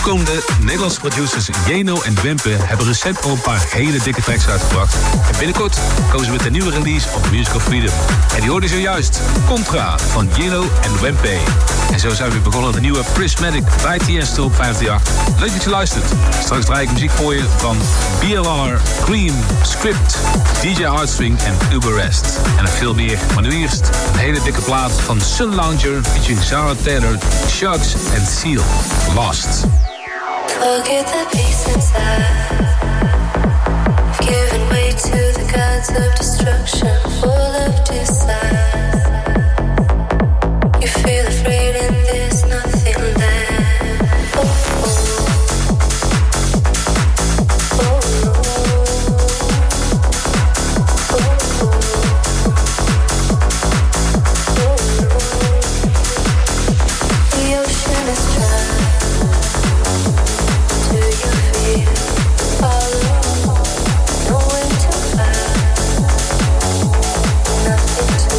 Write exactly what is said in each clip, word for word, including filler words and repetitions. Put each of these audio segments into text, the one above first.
opkomende Nederlandse producers Jeno en Wempe hebben recent al een paar hele dikke tracks uitgebracht. En binnenkort komen ze met een nieuwe release op Musical Freedom. En die hoorde zojuist Contra van Jeno en Wempe. En zo zijn we begonnen aan de nieuwe Prismatic bij Tiesto op vijfhonderdachtig. Leuk dat je luistert. Straks draai ik muziek voor je van B L R, Cream, Script, D J Heartstring en Uber Rest. En nog veel meer. Maar nu eerst een hele dikke plaat van Sun Lounger featuring Sarah Taylor, Shugs en Seal. Lost. Forget the peace inside. Giving way to the gods of destruction, full of desire. You feel afraid and there's nothing there. Oh, oh. Oh, no. Oh, oh. Oh, no. The ocean is dry. Do you feel all alone? Nowhere to find, nothing to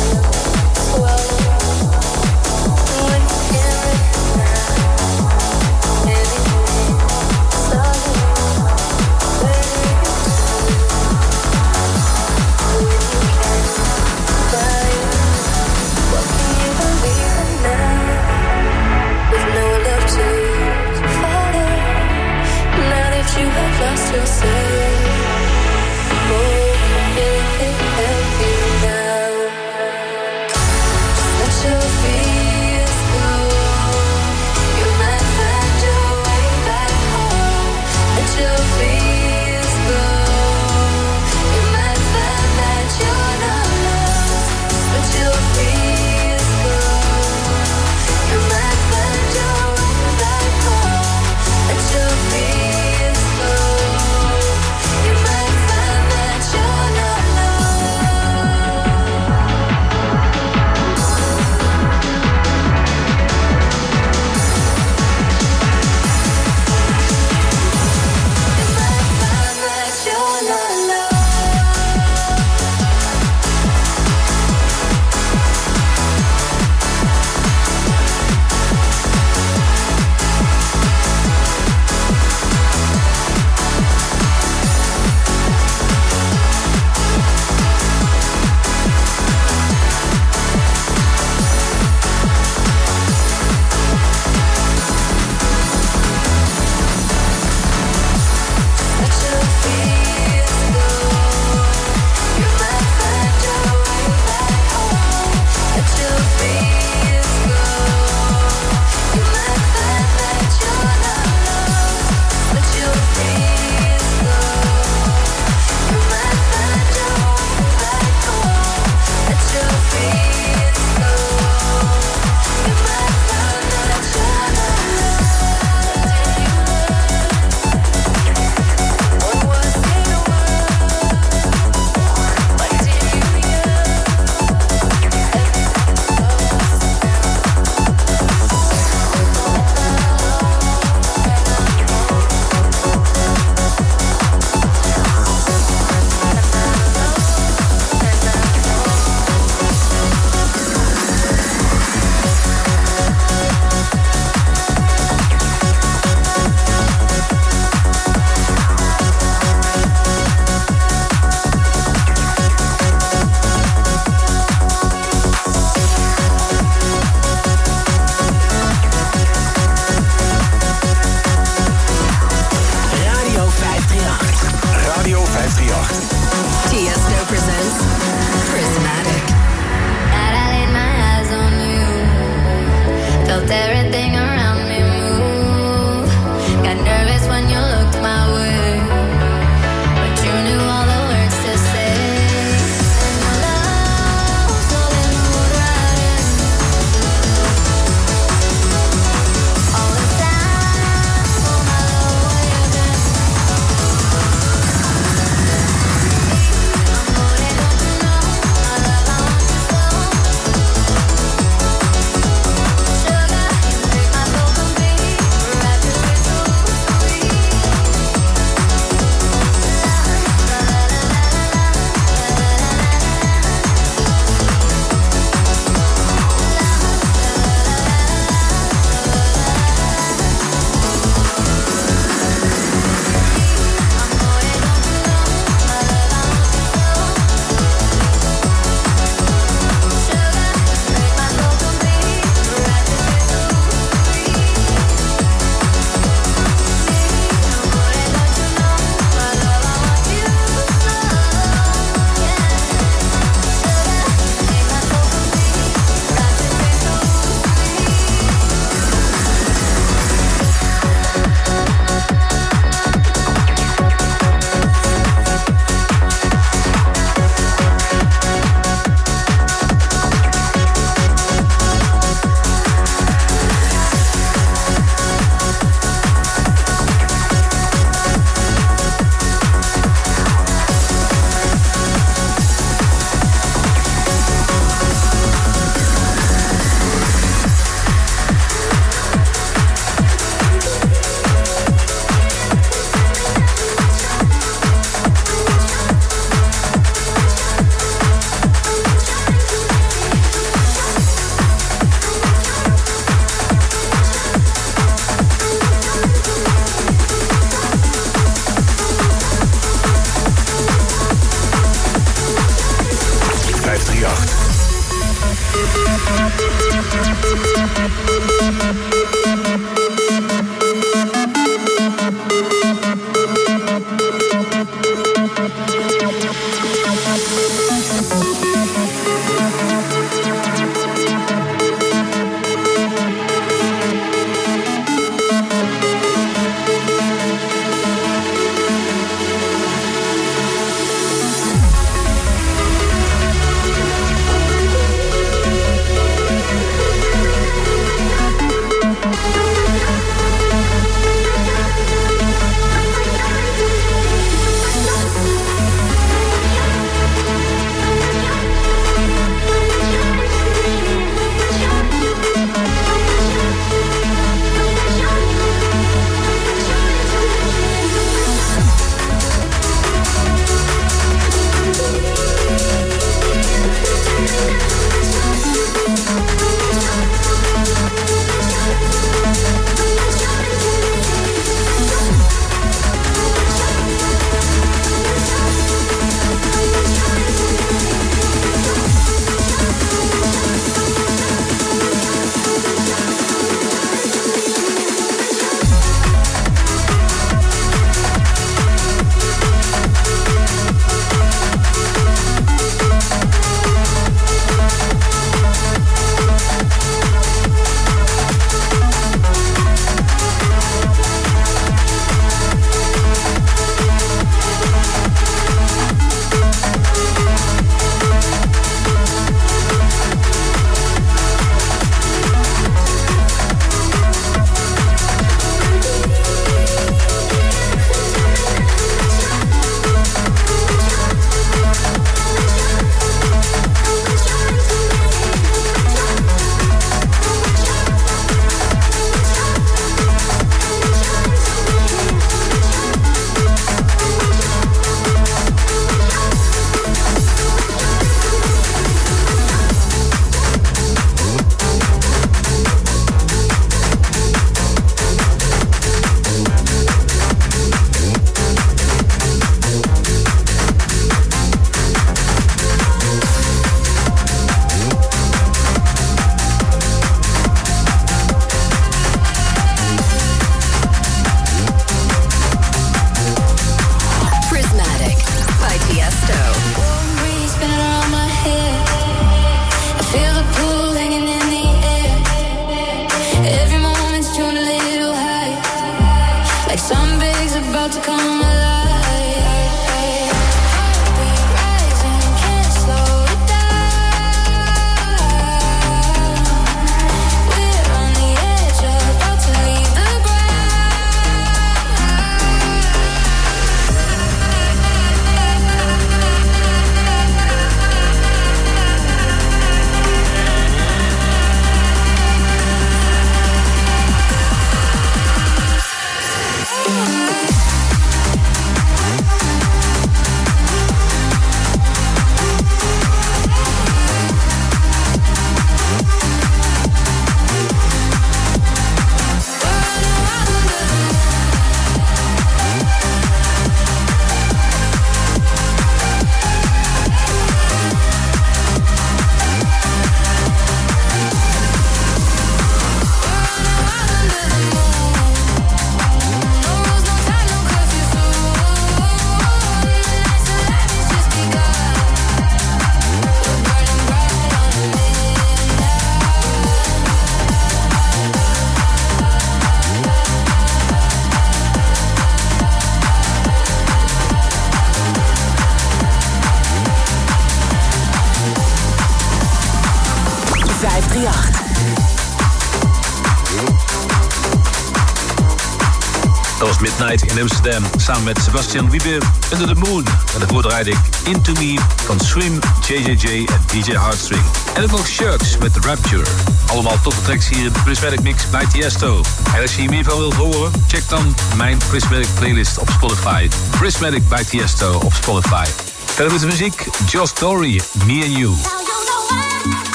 Midnight in Amsterdam. Samen met Sebastian Wiebe, Under the Moon. En daarvoor draaide ik Into Me van Swim, J J J en D J Hardstring. En ook nog Shirks met Rapture. Allemaal toffe tracks hier in de Prismatic Mix bij Tiesto. En als je hier meer van wilt horen, check dan mijn Prismatic playlist op Spotify. Prismatic bij Tiesto op Spotify. Verder met de muziek, Josh Torrey, Me and You.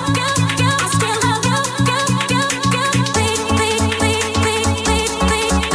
We'll be right back.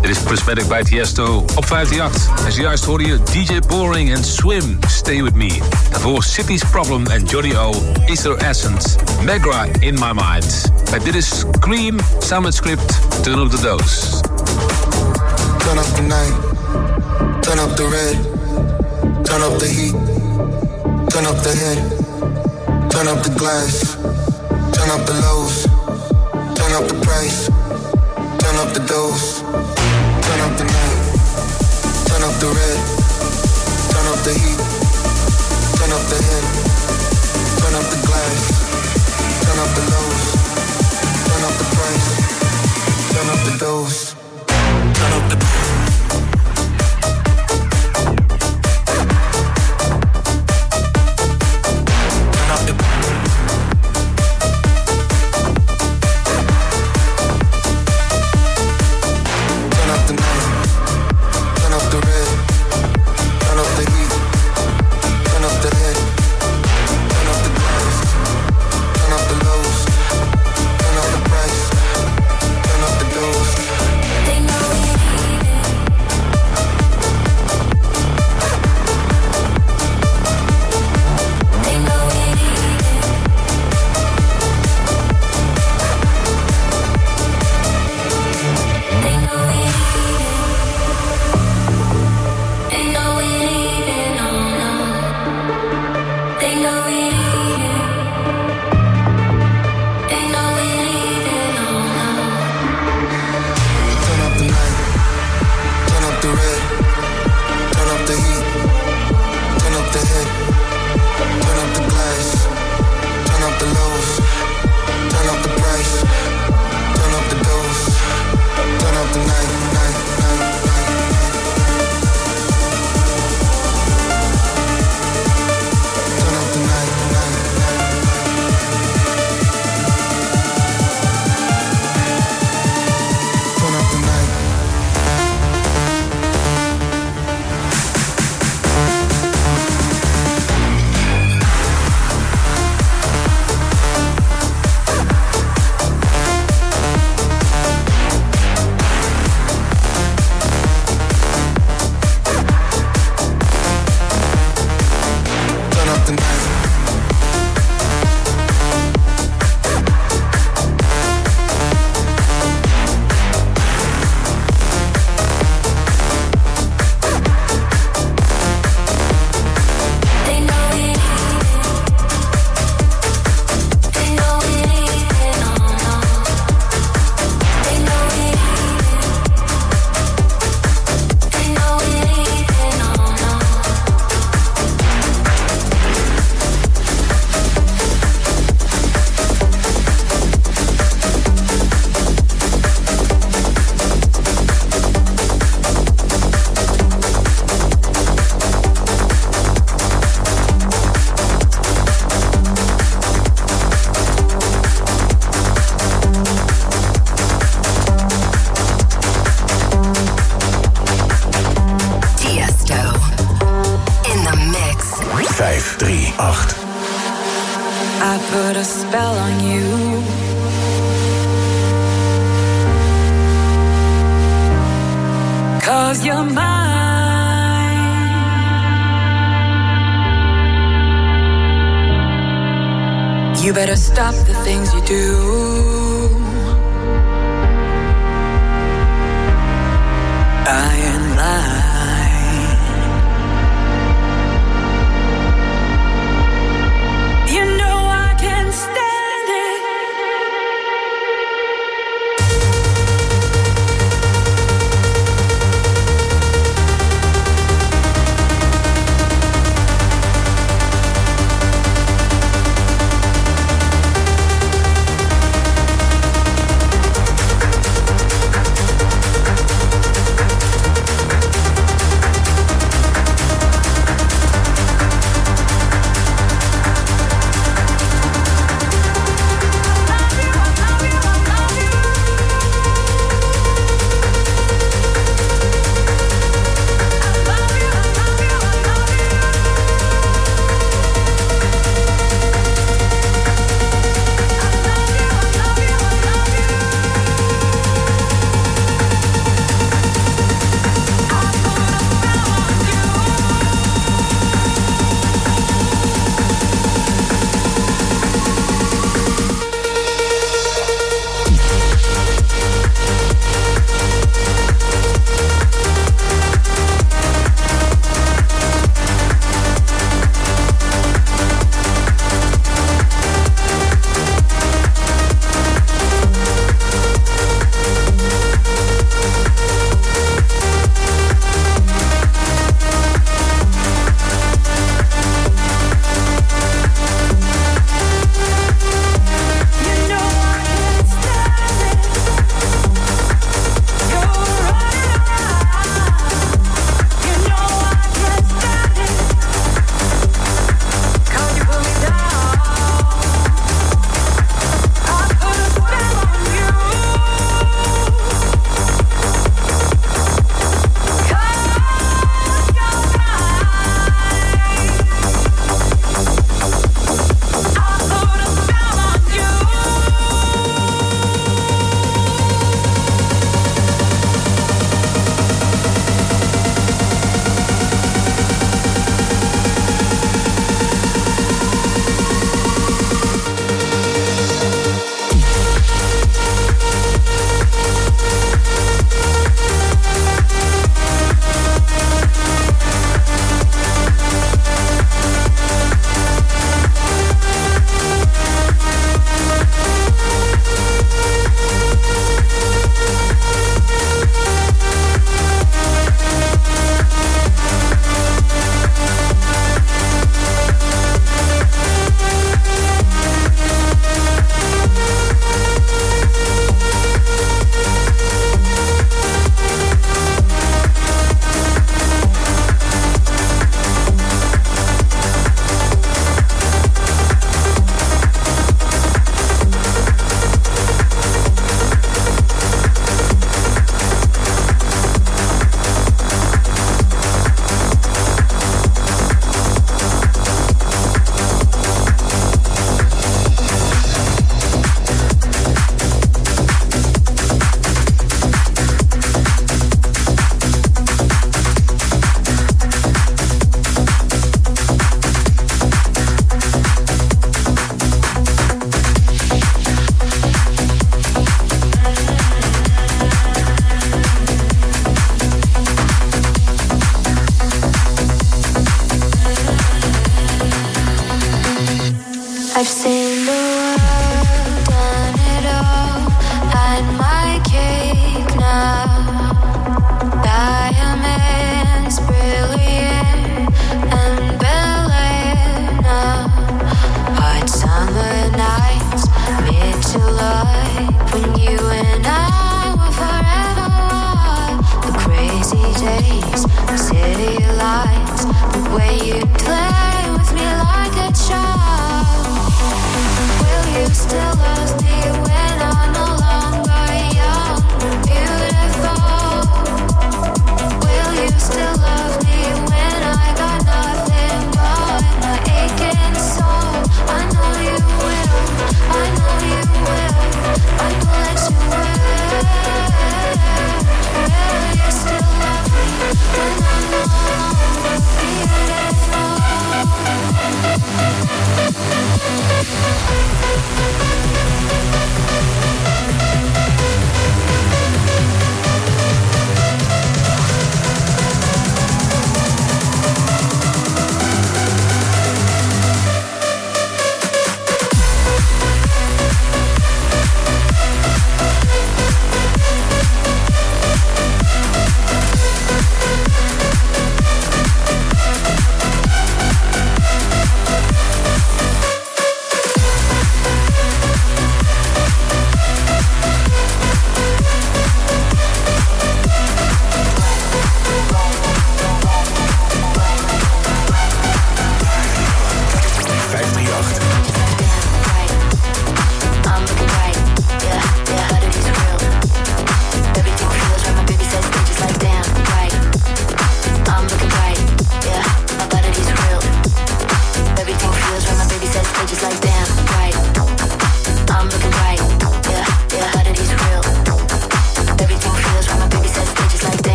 Dit is Prismatic bij Tiesto op vijfhonderdachtendertig. En zojuist hoorde je D J Boring en Swim, Stay With Me. Daarvoor City's Problem en Johnny O, Easter Essence, Megra In My Mind. En dit is Scream, Summit Script, Turn Up The Dose. Turn up the night, turn up the red, turn up the heat, turn up the head, turn up the glass, turn up the lows, turn up the price, turn up the dose, turn up the night, turn up the red, turn up the heat, turn up the head, turn up the glass, turn up the lows, turn up the price, turn up the dose, turn up the You better stop the things you do. I ain't lying. You know I can't stand it.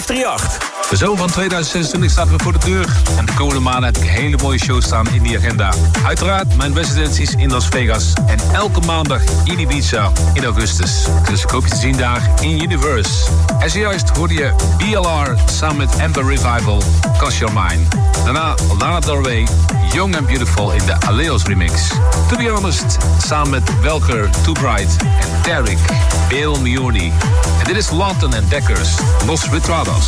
vijfdrieëntacht. De zomer van tweeduizend zesentwintig staat weer voor de deur. En de komende maanden heb ik hele mooie shows staan in die agenda. Uiteraard mijn residenties in Las Vegas. En elke maandag in Ibiza in augustus. Dus ik hoop je te zien daar in Universe. En zojuist hoorde je B L R samen met Amber Revival, Cause You're Mine. Daarna Lana Del Rey, Young and Beautiful in de Aleos remix. To Be Honest, samen met Welker, Too Bright en Derek, Bill Mioni. En dit is Lawton and Deckers, Los Retrados.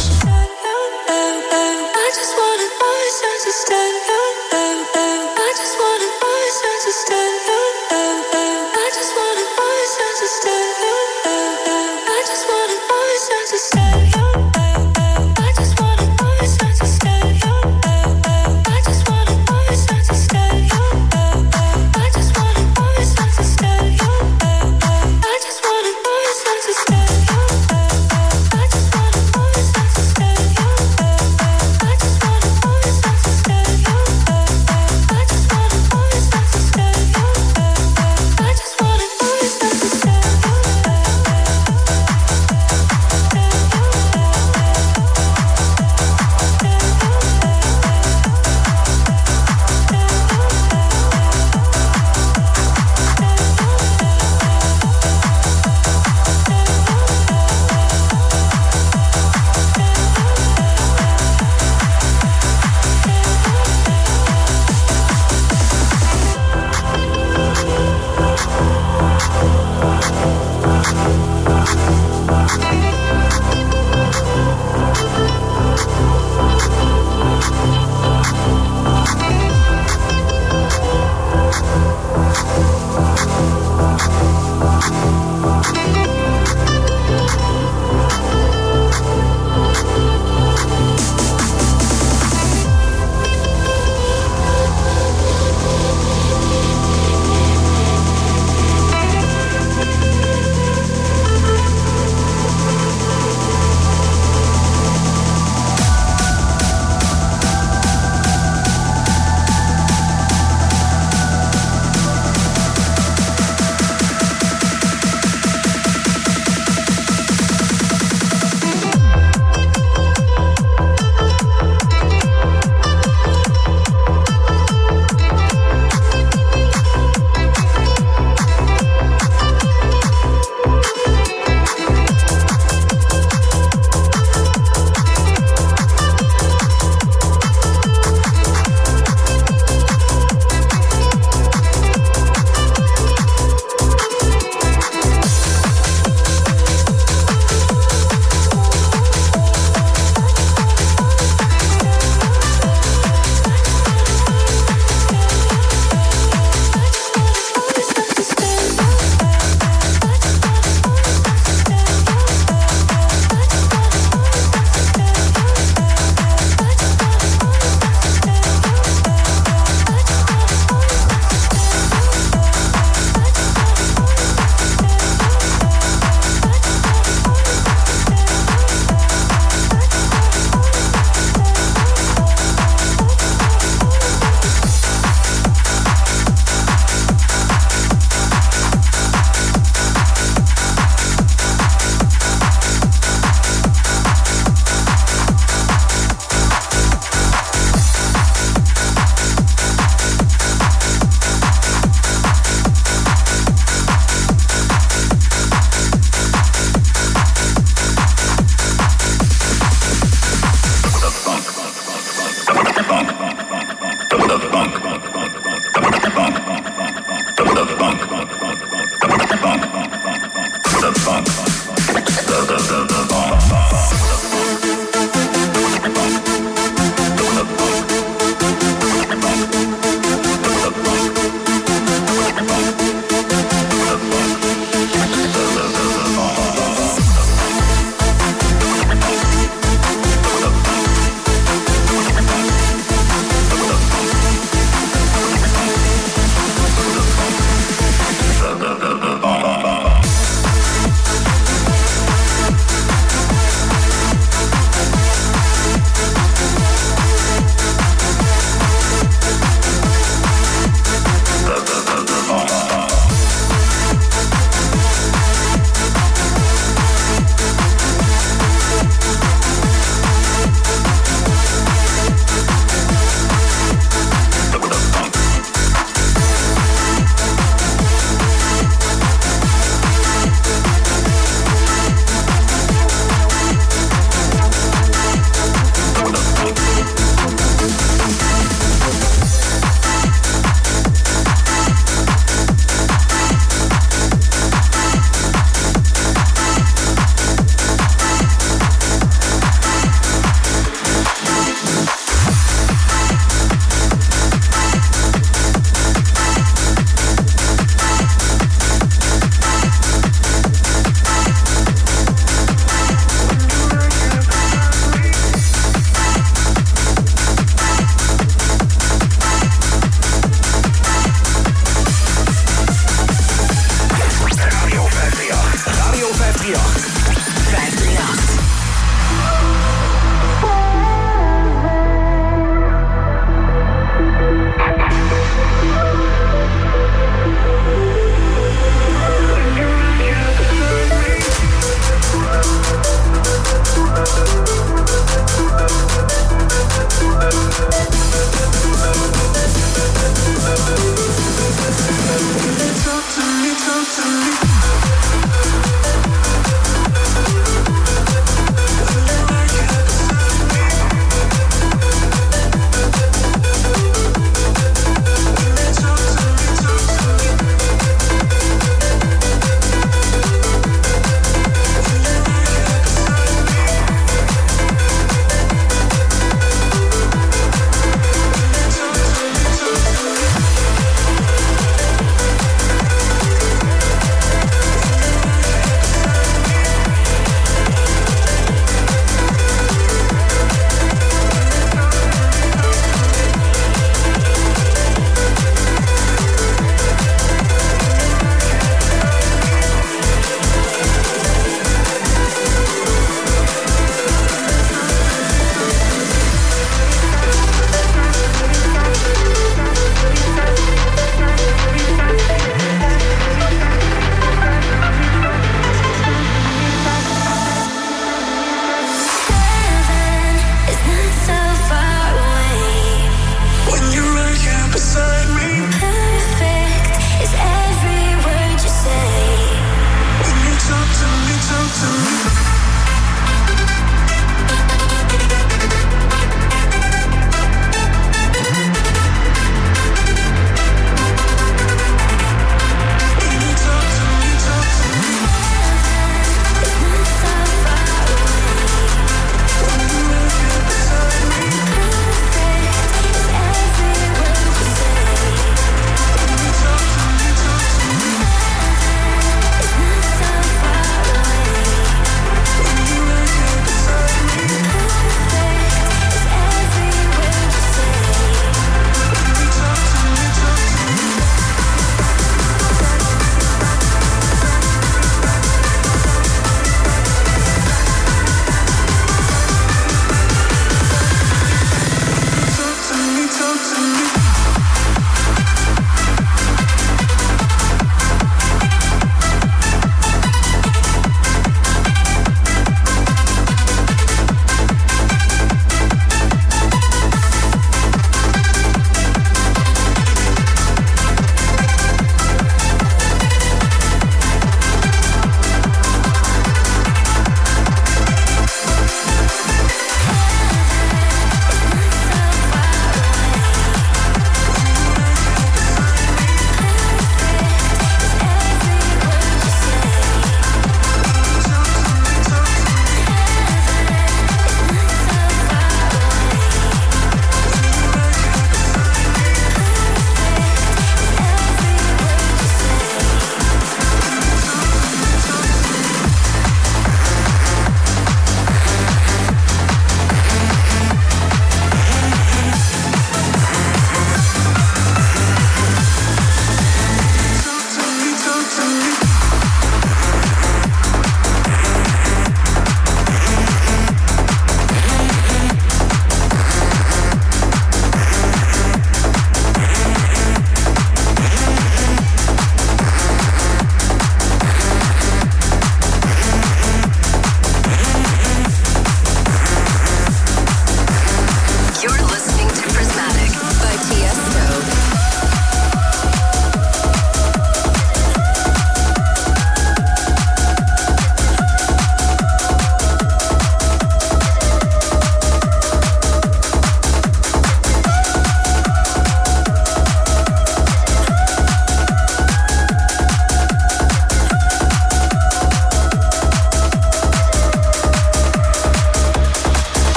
I just wanted voice to stand I just wanted voice to stand I just wanted voice to stand I just wanted voice to stand I just wanted voice to stand I just wanted voice to stand I just wanted voice to stand I just wanted voice to stand I just wanted voice to stand I just wanted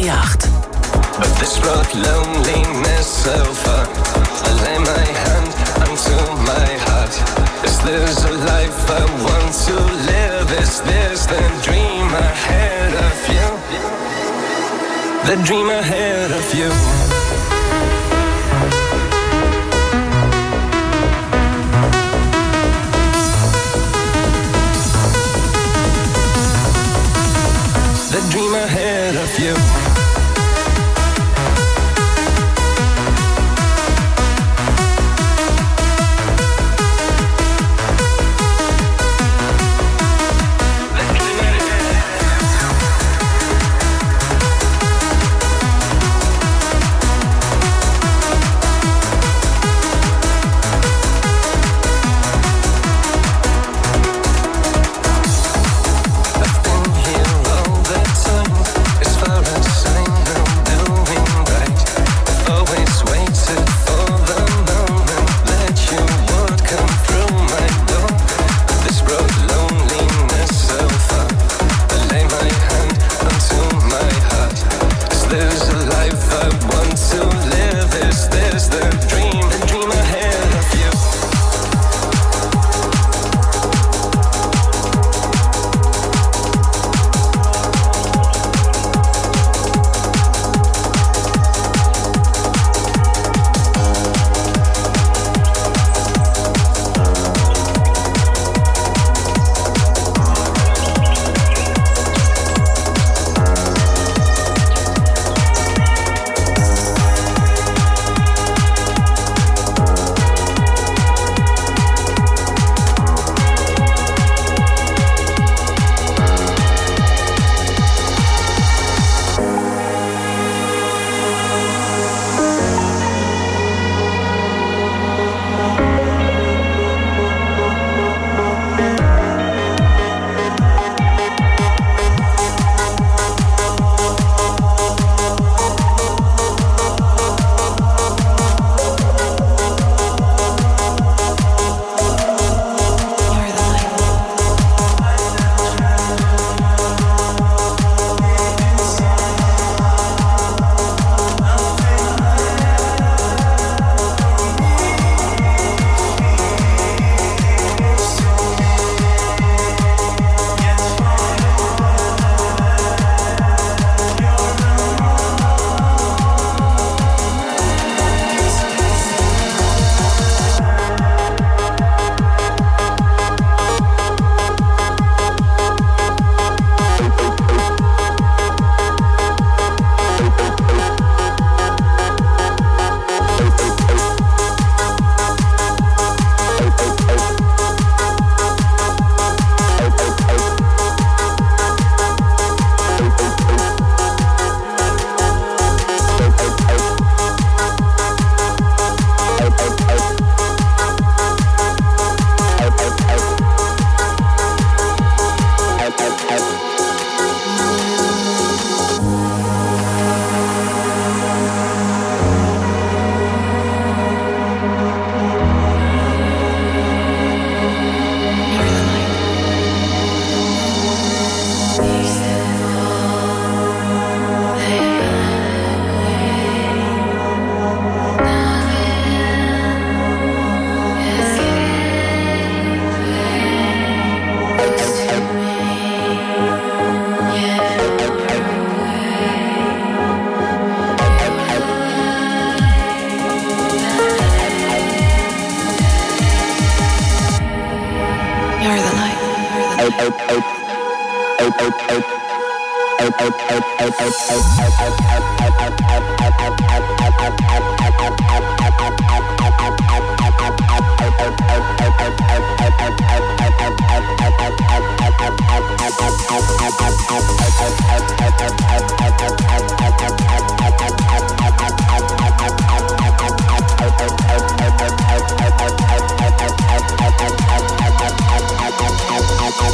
vijfennegentig. But this brought loneliness so far. I lay my hand unto my heart. Is this a life I want to live? Is this the dream ahead of you? The dream ahead of you. The dream ahead of you.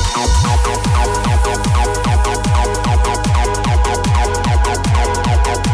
We'll be right back.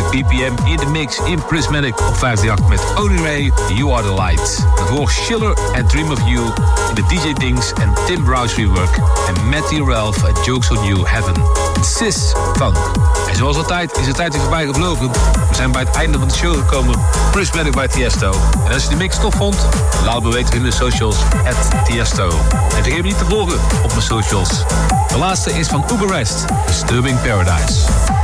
B P M in de mix in Prismatic op vijfhonderdachttien met Oni Ray, You Are The Light. Daarvoor Schiller en Dream of You in de D J Dings en Tim Browse rework. En Matty Ralph en Jokes on You Heaven. Sis Funk. En zoals altijd is de tijd weer voorbij gevlogen. We zijn bij het einde van de show gekomen. Prismatic bij Tiesto. En als je de mix tof vond, laat me weten in de socials at Tiesto. En vergeet me niet te volgen op mijn socials. De laatste is van Uber Rest, Disturbing Paradise.